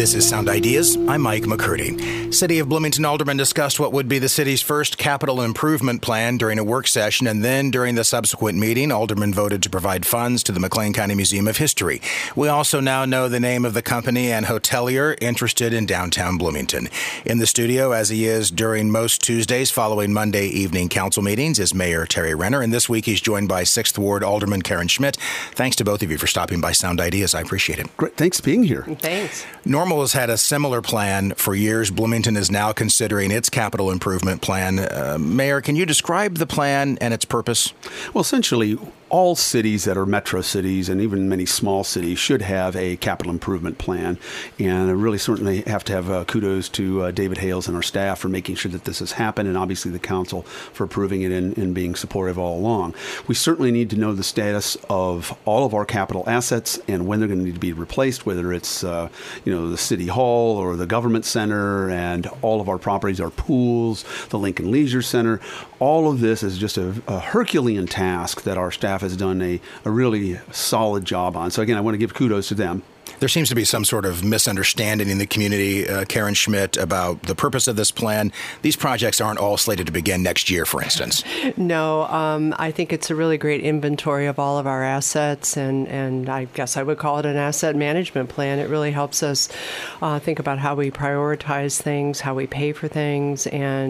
This is Sound Ideas. I'm Mike McCurdy. City of Bloomington aldermen discussed what would be the city's first capital improvement plan during a work session, and then during the subsequent meeting, aldermen voted to provide funds to the McLean County Museum of History. We also now know the name of the company and hotelier interested in downtown Bloomington. In the studio, as he is during most Tuesdays following Monday evening council meetings, is Mayor Terry Renner, and this week he's joined by 6th Ward Alderman Karen Schmidt. Thanks to both of you for stopping by Sound Ideas. I appreciate it. Great. Thanks for being here. Thanks. Normal has had a similar plan for years. Bloomington is now considering its capital improvement plan. Mayor, can you describe the plan and its purpose? Well, essentially, all cities that are metro cities and even many small cities should have a capital improvement plan. And I really certainly have to have kudos to David Hales and our staff for making sure that this has happened, and obviously the council for approving it and being supportive all along. We certainly need to know the status of all of our capital assets and when they're going to need to be replaced, whether it's the City Hall or the Government Center and all of our properties, our pools, the Lincoln Leisure Center. All of this is just a Herculean task that our staff has done a really solid job on. So again, I want to give kudos to them. There seems to be some sort of misunderstanding in the community, Karen Schmidt, about the purpose of this plan. These projects aren't all slated to begin next year, for instance. No, I think it's a really great inventory of all of our assets, and I guess I would call it an asset management plan. It really helps us think about how we prioritize things, how we pay for things,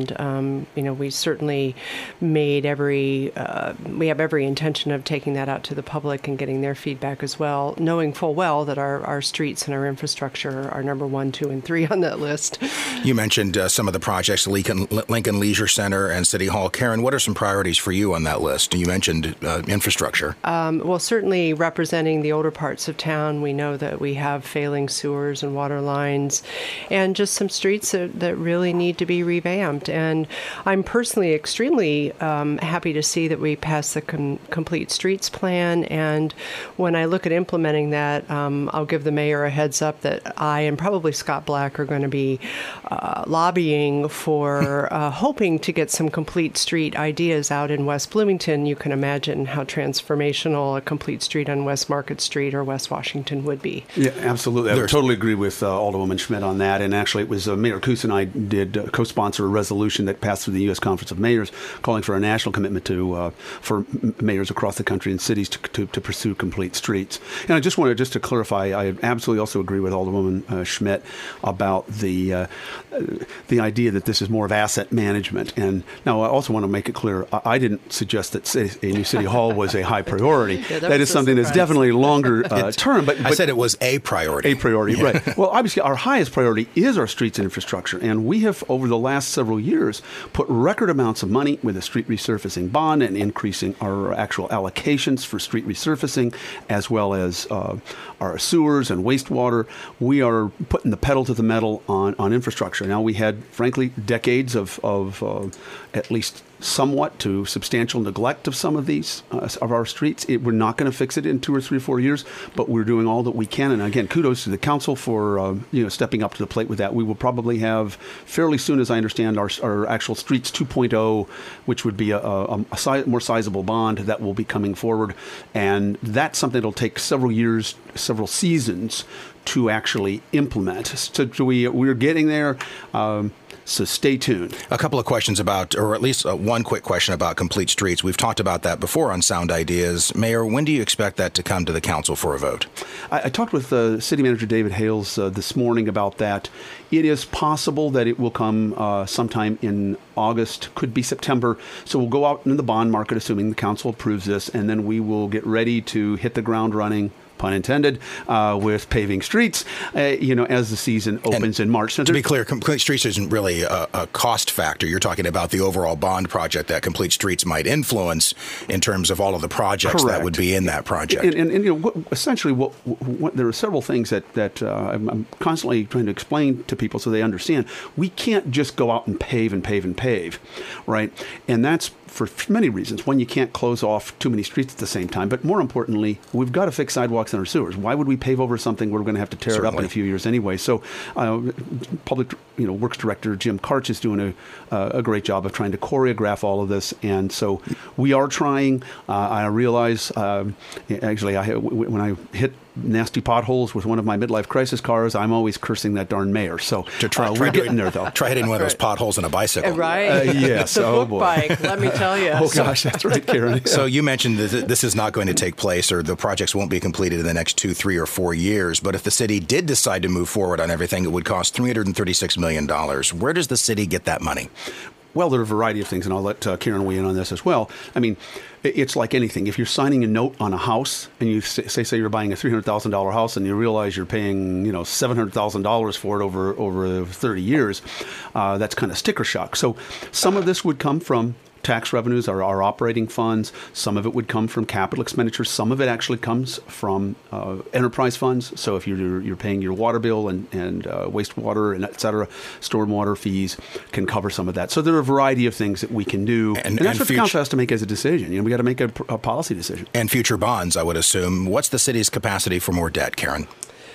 and we certainly made we have every intention of taking that out to the public and getting their feedback as well, knowing full well that our streets and our infrastructure are number 1, 2, and 3 on that list. You mentioned some of the projects, Lincoln Leisure Center and City Hall. Karen, what are some priorities for you on that list? You mentioned infrastructure. Well, certainly representing the older parts of town, we know that we have failing sewers and water lines and just some streets that really need to be revamped. And I'm personally extremely happy to see that we passed the Complete Streets Plan. And when I look at implementing that, I'll give the mayor a heads up that I and probably Scott Black are going to be lobbying for hoping to get some complete street ideas out in West Bloomington. You can imagine how transformational a complete street on West Market Street or West Washington would be. Yeah, absolutely. I totally agree with Alderwoman Schmidt on that. And actually, it was Mayor Coos and I did co-sponsor a resolution that passed through the U.S. Conference of Mayors calling for a national commitment for mayors across the country and cities to pursue complete streets. And I just wanted to clarify, I absolutely also agree with Alderwoman Schmidt about the idea that this is more of asset management. And now I also want to make it clear, I didn't suggest that a new City Hall was a high priority. Yeah, that is something that's definitely longer term. But I said it was a priority. A priority, yeah. Right. Well, obviously, our highest priority is our streets and infrastructure. And we have, over the last several years, put record amounts of money with a street resurfacing bond and increasing our actual allocations for street resurfacing, as well as our sewers and wastewater. We are putting the pedal to the metal on infrastructure. Now, we had, frankly, decades of at least somewhat to substantial neglect of some of these of our streets. We're not going to fix it in 2 or 3 or 4 years, but we're doing all that we can. And again, kudos to the council for stepping up to the plate with that. We will probably have fairly soon, as I understand, our actual Streets 2.0, which would be a more sizable bond that will be coming forward, and that's something that'll take several years, several seasons to actually implement. So we're getting there. So stay tuned. A couple of questions about, or at least one quick question about complete streets. We've talked about that before on Sound Ideas. Mayor, when do you expect that to come to the council for a vote? I talked with City Manager David Hales this morning about that. It is possible that it will come sometime in August, could be September. So we'll go out in the bond market, assuming the council approves this, and then we will get ready to hit the ground running, pun intended, with paving streets, as the season opens in March. So to be clear, Complete Streets isn't really a cost factor. You're talking about the overall bond project that Complete Streets might influence in terms of all of the projects Correct. That would be in that project. And essentially, there are several things that I'm constantly trying to explain to people so they understand. We can't just go out and pave and pave and pave, right? And that's for many reasons. One, you can't close off too many streets at the same time. But more importantly, we've got to fix sidewalks and our sewers. Why would we pave over something we're going to have to tear it up in a few years anyway? So Public Works Director Jim Karch is doing a great job of trying to choreograph all of this. And so we are trying. I realize, when I hit nasty potholes with one of my midlife crisis cars, I'm always cursing that darn mayor. So we're getting there, though. Try hitting one of those potholes in a bicycle. Right. Yes. The Oh, book boy. bike, let me tell you. Oh, gosh, that's right, Karen. So you mentioned that this is not going to take place, or the projects won't be completed in the next 2, 3, or 4 years. But if the city did decide to move forward on everything, it would cost $336 million. Where does the city get that money? Well, there are a variety of things, and I'll let Karen weigh in on this as well. I mean, it's like anything. If you're signing a note on a house, and you say you're buying a $300,000 house, and you realize you're paying $700,000 for it over 30 years, that's kind of sticker shock. So some of this would come from tax revenues, our operating funds. Some of it would come from capital expenditures. Some of it actually comes from enterprise funds. So if you're paying your water bill and wastewater and et cetera, stormwater fees can cover some of that. So there are a variety of things that we can do. And that's what the council has to make as a decision. We got to make a policy decision. And future bonds, I would assume. What's the city's capacity for more debt, Karen?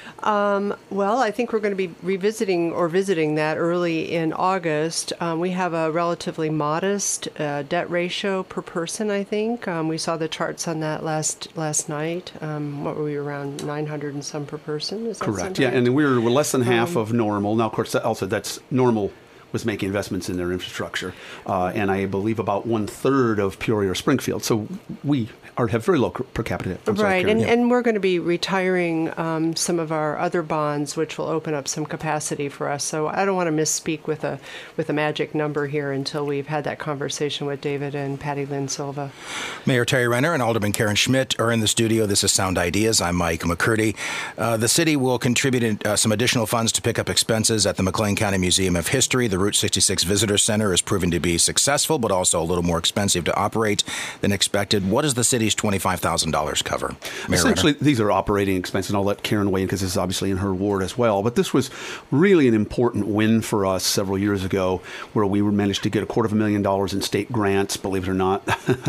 Well, I think we're going to be visiting that early in August. We have a relatively modest debt ratio per person, I think. We saw the charts on that last night. What were we, around 900 and some per person? Is that correct? Yeah, right? And we're less than half of normal. Now, of course, also that's normal was making investments in their infrastructure, and I believe about 1/3 of Peoria or Springfield. So we have very low per capita. Right, and we're going to be retiring some of our other bonds, which will open up some capacity for us. So I don't want to misspeak with a magic number here until we've had that conversation with David and Patty Lynn Silva. Mayor Terry Renner and Alderman Karen Schmidt are in the studio. This is Sound Ideas. I'm Mike McCurdy. The city will contribute some additional funds to pick up expenses at the McLean County Museum of History. The Route 66 Visitor Center has proven to be successful, but also a little more expensive to operate than expected. What does the city's $25,000 cover? Mayor Essentially, Renner? These are operating expenses, and I'll let Karen weigh in because this is obviously in her ward as well. But this was really an important win for us several years ago, where we managed to get $250,000 in state grants, believe it or not,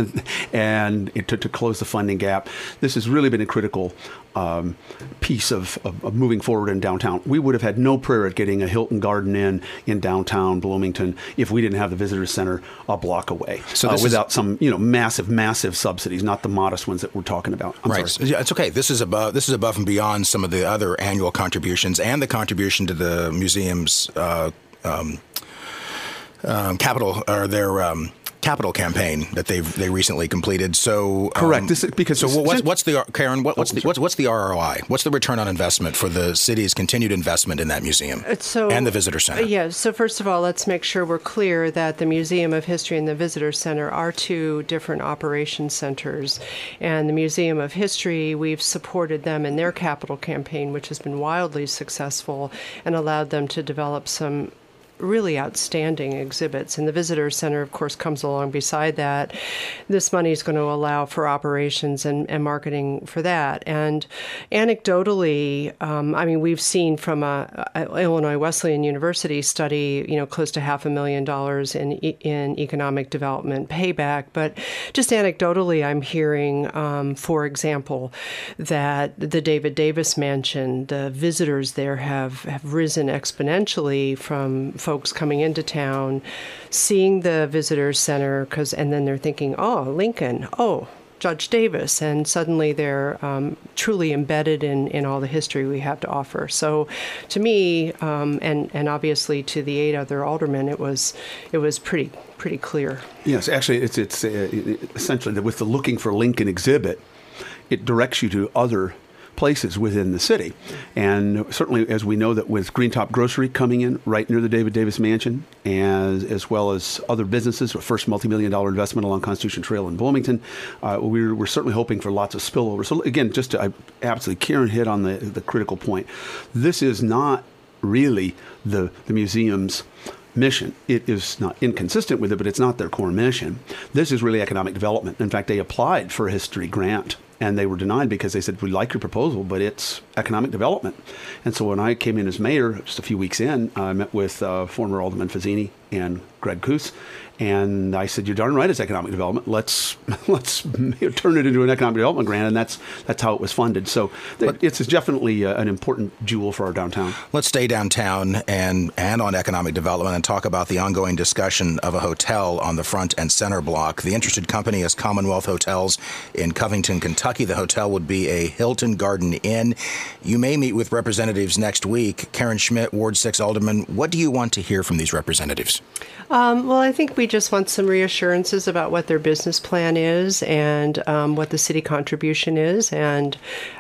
and it took to close the funding gap. This has really been a critical piece of moving forward in downtown. We would have had no prayer at getting a Hilton Garden Inn in downtown Bloomington if we didn't have the visitor center a block away. So without some massive subsidies, not the modest ones that we're talking about. Right. Yeah, it's okay. This is above and beyond some of the other annual contributions and the contribution to the museum's capital campaign that they recently completed. So correct. What's the Karen? What's the ROI? What's the return on investment for the city's continued investment in that museum and the visitor center? Yeah. So first of all, let's make sure we're clear that the Museum of History and the Visitor Center are two different operation centers. And the Museum of History, we've supported them in their capital campaign, which has been wildly successful and allowed them to develop some really outstanding exhibits. And the Visitor Center, of course, comes along beside that. This money is going to allow for operations and marketing for that. And anecdotally, we've seen from a Illinois Wesleyan University study, close to $500,000 in economic development payback. But just anecdotally, I'm hearing, for example, that the David Davis Mansion, the visitors there have risen exponentially from folks coming into town, seeing the visitor center, and then they're thinking, oh, Lincoln, oh, Judge Davis, and suddenly they're truly embedded in all the history we have to offer. So to me, and obviously to the 8 other aldermen, it was pretty clear. Yes, actually, it's essentially with the Looking for Lincoln exhibit, it directs you to other places within the city. And certainly, as we know that with Green Top Grocery coming in right near the David Davis Mansion, as well as other businesses, our first multi-million-dollar investment along Constitution Trail in Bloomington, we're certainly hoping for lots of spillover. So again, absolutely, Karen hit on the critical point. This is not really the museum's mission. It is not inconsistent with it, but it's not their core mission. This is really economic development. In fact, they applied for a history grant, and they were denied because they said, we like your proposal, but it's economic development. And so when I came in as mayor, just a few weeks in, I met with former Alderman Fazzini and Greg Coos, and I said, you're darn right, it's economic development. Let's turn it into an economic development grant, and that's how it was funded. So it's definitely an important jewel for our downtown. Let's stay downtown and on economic development and talk about the ongoing discussion of a hotel on the front and center block. The interested company is Commonwealth Hotels in Covington, Kentucky. Kentucky. The hotel would be a Hilton Garden Inn. You may meet with representatives next week. Karen Schmidt, Ward 6 Alderman, what do you want to hear from these representatives? Well, I think we just want some reassurances about what their business plan is and what the city contribution is and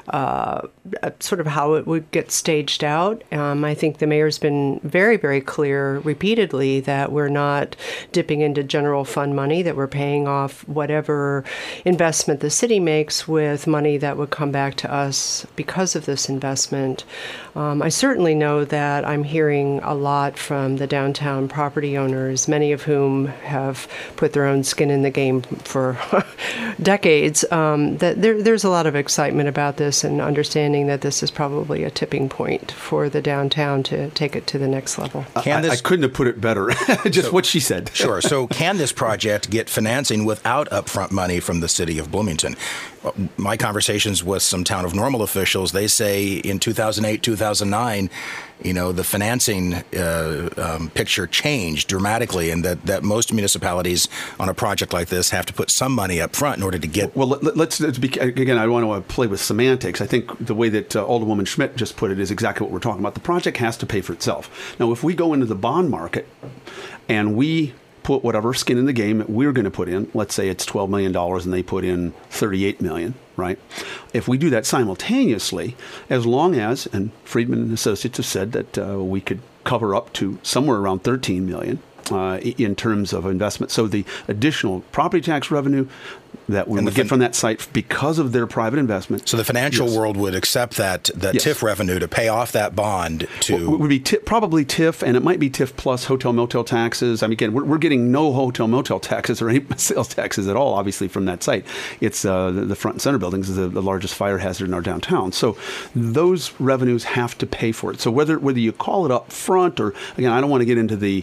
sort of how it would get staged out. I think the mayor's been very, very clear repeatedly that we're not dipping into general fund money, that we're paying off whatever investment the city makes with money that would come back to us because of this investment. I certainly know that I'm hearing a lot from the downtown property owners, many of whom have put their own skin in the game for decades, that there's a lot of excitement about this and understanding that this is probably a tipping point for the downtown to take it to the next level. I couldn't have put it better. Just what she said. Sure. So can this project get financing without upfront money from the city of Bloomington? My conversations with some Town of Normal officials, they say in 2008, 2009, the financing picture changed dramatically, and that most municipalities on a project like this have to put some money up front in order to get... Well, let's be, again, I don't want to play with semantics. I think the way that Alderwoman Schmidt just put it is exactly what we're talking about. The project has to pay for itself. Now, if we go into the bond market and we put whatever skin in the game that we're going to put in, let's say it's $12 million and they put in $38 million, right? If we do that simultaneously, as long as, and Friedman and Associates have said that we could cover up to somewhere around $13 million in terms of investment. So the additional property tax revenue that we would get from that site because of their private investment. So the financial world would accept that yes. TIF revenue to pay off that bond to... Well, it would be probably TIF, and it might be TIF plus hotel motel taxes. I mean, again, we're getting no hotel motel taxes or any sales taxes at all, obviously, from that site. It's the front and center buildings is the largest fire hazard in our downtown. So those revenues have to pay for it. So whether you call it up front or, again, I don't want to get into the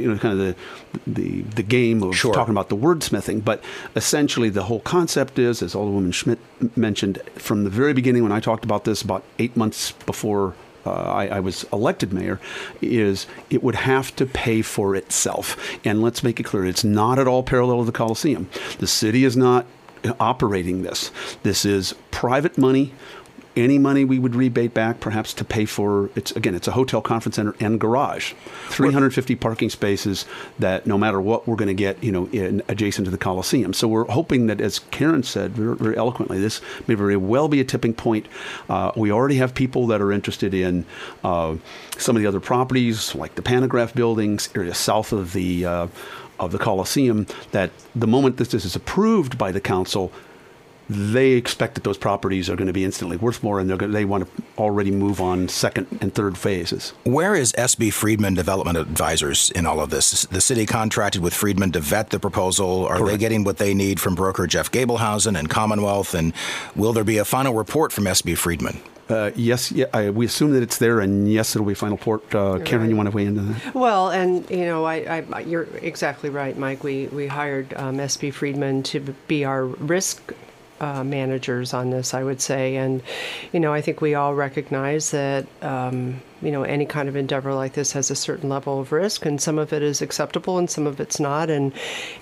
game of sure. talking about the wordsmithing, but essentially the whole concept is, as Alderwoman Schmidt mentioned from the very beginning when I talked about this about 8 months before I was elected mayor, is it would have to pay for itself. And let's make it clear, it's not at all parallel to the Coliseum. The city is not operating this. This is private money. Any money we would rebate back, perhaps to pay for, it's a hotel, conference center, and garage. 350 parking spaces that no matter what we're going to get, adjacent to the Coliseum. So we're hoping that, as Karen said very, very eloquently, this may very well be a tipping point. We already have people that are interested in some of the other properties, like the Panagraph buildings, area south of the Coliseum, that the moment this is approved by the council, they expect that those properties are going to be instantly worth more, and they want to already move on second and third phases. Where is SB Friedman Development Advisors in all of this? The city contracted with Friedman to vet the proposal. Are Correct. They getting what they need from broker Jeff Gablehausen and Commonwealth? And will there be a final report from SB Friedman? Yes, we assume that it's there, and yes, it'll be a final report. Karen, right. You want to weigh into that? Well, and you're exactly right, Mike. We hired SB Friedman to be our risk managers on this, I would say. And, I think we all recognize that, any kind of endeavor like this has a certain level of risk, and some of it is acceptable and some of it's not. And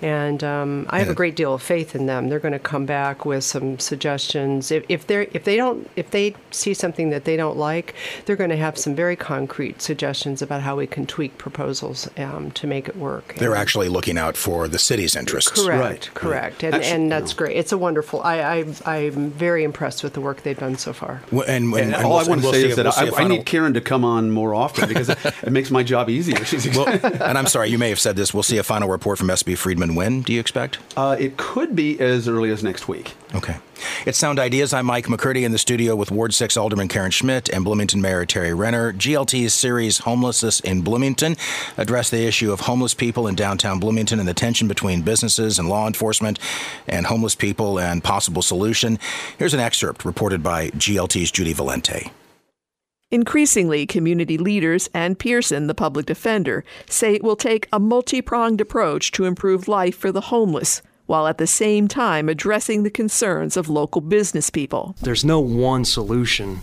I have a great deal of faith in them. They're going to come back with some suggestions. If they see something that they don't like, they're going to have some very concrete suggestions about how we can tweak proposals to make it work. They're actually looking out for the city's interests. Correct. And that's great. It's a wonderful. I'm very impressed with the work they've done so far. And all I want to say is that I need Karen to come on more often because it makes my job easier. And I'm sorry, you may have said this. We'll see a final report from SB Friedman when, do you expect? It could be as early as next week. Okay. It's Sound Ideas. I'm Mike McCurdy in the studio with Ward 6 Alderman Karen Schmidt and Bloomington Mayor Terry Renner. GLT's series Homelessness in Bloomington addressed the issue of homeless people in downtown Bloomington and the tension between businesses and law enforcement and homeless people and possible solution. Here's an excerpt reported by GLT's Judy Valente. Increasingly, community leaders and Pearson, the public defender, say it will take a multi-pronged approach to improve life for the homeless, while at the same time addressing the concerns of local business people. There's no one solution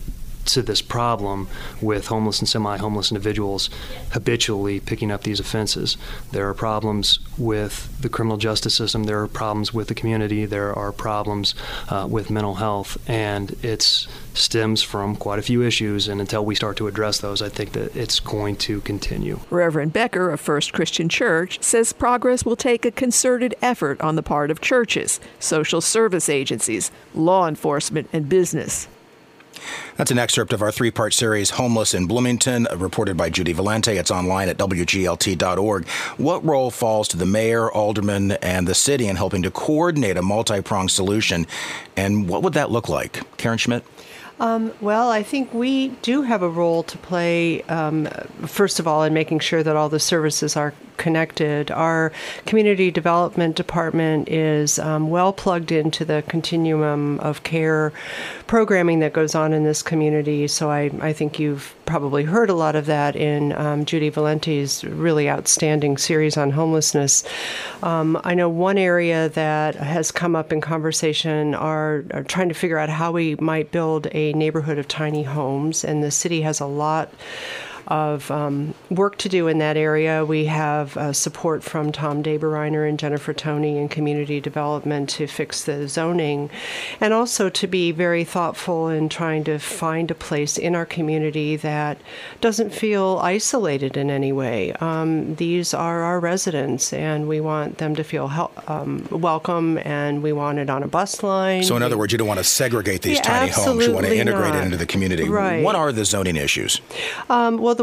to this problem with homeless and semi-homeless individuals habitually picking up these offenses. There are problems with the criminal justice system. There are problems with the community. There are problems with mental health, and it stems from quite a few issues. And until we start to address those, I think that it's going to continue. Reverend Becker of First Christian Church says progress will take a concerted effort on the part of churches, social service agencies, law enforcement, and business. That's an excerpt of our three-part series, Homeless in Bloomington, reported by Judy Valente. It's online at WGLT.org. What role falls to the mayor, aldermen, and the city in helping to coordinate a multi-pronged solution, and what would that look like? Karen Schmidt? Well, I think we do have a role to play, first of all, in making sure that all the services are connected. Our community development department is well plugged into the continuum of care programming that goes on in this community. So I think you've probably heard a lot of that in Judy Valente's really outstanding series on homelessness. I know one area that has come up in conversation are trying to figure out how we might build a neighborhood of tiny homes, and the city has a lot of work to do in that area. We have support from Tom Daberreiner and Jennifer Toney in community development to fix the zoning, and also to be very thoughtful in trying to find a place in our community that doesn't feel isolated in any way. These are our residents, and we want them to feel welcome, and we want it on a bus line. So in other words, you don't want to segregate these tiny homes. You want to integrate it into the community. Right. What are the zoning issues? Well,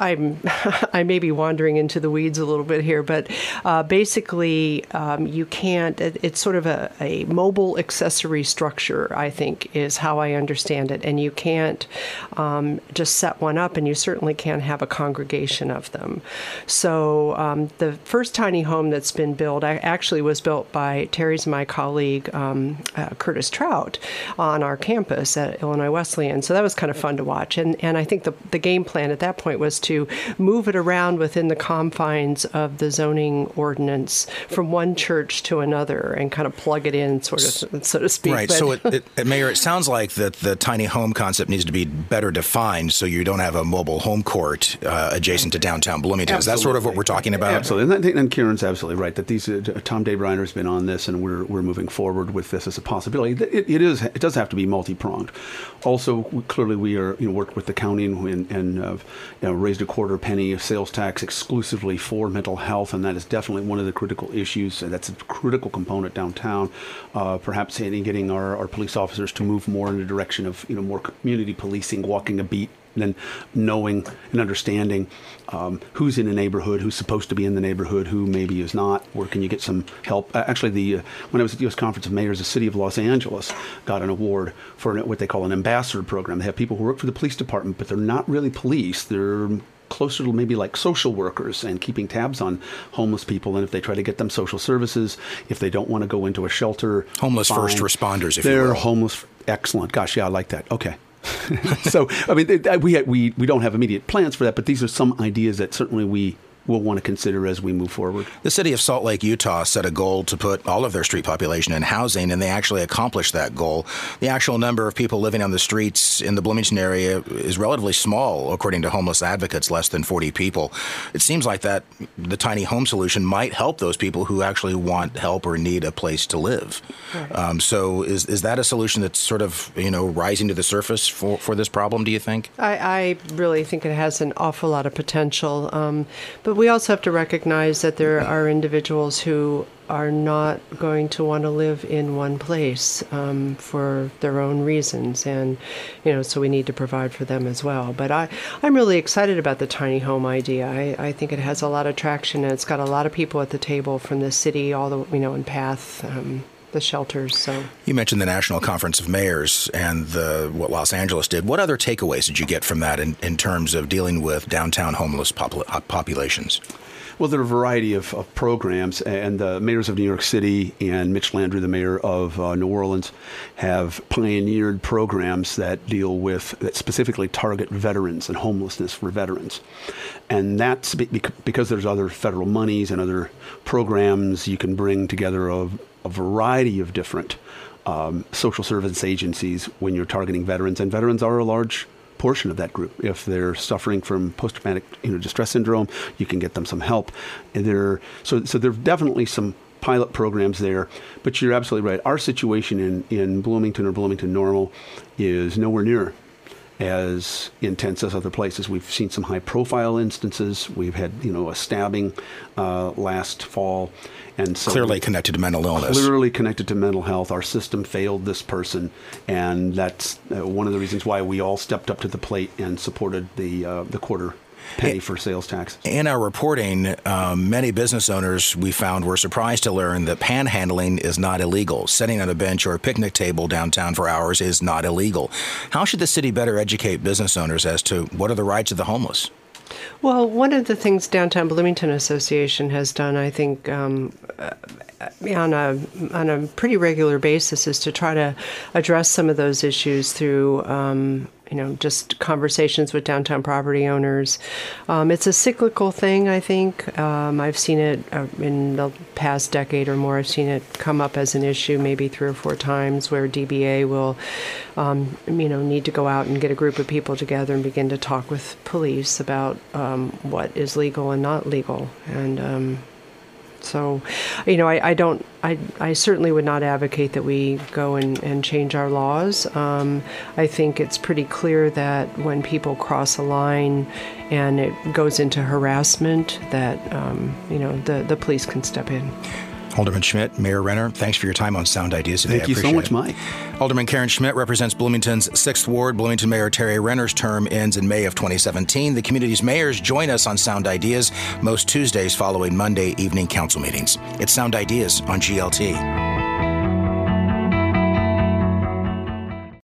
I may be wandering into the weeds a little bit here, but basically you can't, it's sort of a mobile accessory structure, I think, is how I understand it. And you can't just set one up, and you certainly can't have a congregation of them. So the first tiny home that's been built actually was built by Terry's, my colleague, Curtis Trout, on our campus at Illinois Wesleyan. So that was kind of fun to watch. And I think the game plan at that point was to move it around within the confines of the zoning ordinance from one church to another and kind of plug it in, sort of, so to speak. Right. So, Mayor, it sounds like that the tiny home concept needs to be better defined so you don't have a mobile home court adjacent to downtown Bloomington. Absolutely. Is that sort of what we're talking about? Absolutely. And Karen's absolutely right that these Tom Daberreiner has been on this, and we're moving forward with this as a possibility. It does have to be multi-pronged. Also, clearly we are worked with the county and raised a quarter penny of sales tax exclusively for mental health, and that is definitely one of the critical issues. That's a critical component downtown. Perhaps in getting our police officers to move more in the direction of more community policing, walking a beat, and then knowing and understanding who's in the neighborhood, who's supposed to be in the neighborhood, who maybe is not. Where can you get some help? Actually, when I was at the U.S. Conference of Mayors, the city of Los Angeles got an award for what they call an ambassador program. They have people who work for the police department, but they're not really police. They're closer to maybe like social workers and keeping tabs on homeless people. And if they try to get them social services, if they don't want to go into a shelter, homeless first responders, if you will. They're homeless. Excellent. Gosh, yeah, I like that. Okay. So, I mean, we don't have immediate plans for that, but these are some ideas that certainly we will want to consider as we move forward. The city of Salt Lake, Utah set a goal to put all of their street population in housing, and they actually accomplished that goal. The actual number of people living on the streets in the Bloomington area is relatively small, according to homeless advocates, less than 40 people. It seems like that the tiny home solution might help those people who actually want help or need a place to live. Right. So is that a solution that's sort of, rising to the surface for this problem, do you think? I really think it has an awful lot of potential. But we also have to recognize that there are individuals who are not going to want to live in one place for their own reasons. And, so we need to provide for them as well. But I'm really excited about the tiny home idea. I think it has a lot of traction, and it's got a lot of people at the table from the city, all the, in PATH, the shelters. So you mentioned the National Conference of Mayors and what Los Angeles did. What other takeaways did you get from that in terms of dealing with downtown homeless populations? Well, there are a variety of programs, and the mayors of New York City and Mitch Landrieu, the mayor of New Orleans, have pioneered programs that specifically target veterans and homelessness for veterans. And that's because there's other federal monies and other programs. You can bring together a variety of different social service agencies when you're targeting veterans, and veterans are a large portion of that group. If they're suffering from post-traumatic distress syndrome, you can get them some help. And so there are definitely some pilot programs there, but you're absolutely right. Our situation in Bloomington or Bloomington Normal is nowhere near as intense as other places. We've seen some high-profile instances. We've had, a stabbing last fall, and so clearly connected to mental illness. Clearly connected to mental health. Our system failed this person, and that's one of the reasons why we all stepped up to the plate and supported the quarter penny for sales tax. In our reporting, many business owners we found were surprised to learn that panhandling is not illegal. Sitting on a bench or a picnic table downtown for hours is not illegal. How should the city better educate business owners as to what are the rights of the homeless? Well, one of the things Downtown Bloomington Association has done, I think, on a pretty regular basis, is to try to address some of those issues through just conversations with downtown property owners. It's a cyclical thing, I think. I've seen it in the past decade or more. I've seen it come up as an issue maybe 3 or 4 times where DBA will, need to go out and get a group of people together and begin to talk with police about what is legal and not legal. And so, I certainly would not advocate that we go and change our laws. I think it's pretty clear that when people cross a line and it goes into harassment, that, the police can step in. Alderman Schmidt, Mayor Renner, thanks for your time on Sound Ideas today. Thank you so much, Mike. Alderman Karen Schmidt represents Bloomington's 6th Ward. Bloomington Mayor Terry Renner's term ends in May of 2017. The community's mayors join us on Sound Ideas most Tuesdays following Monday evening council meetings. It's Sound Ideas on GLT.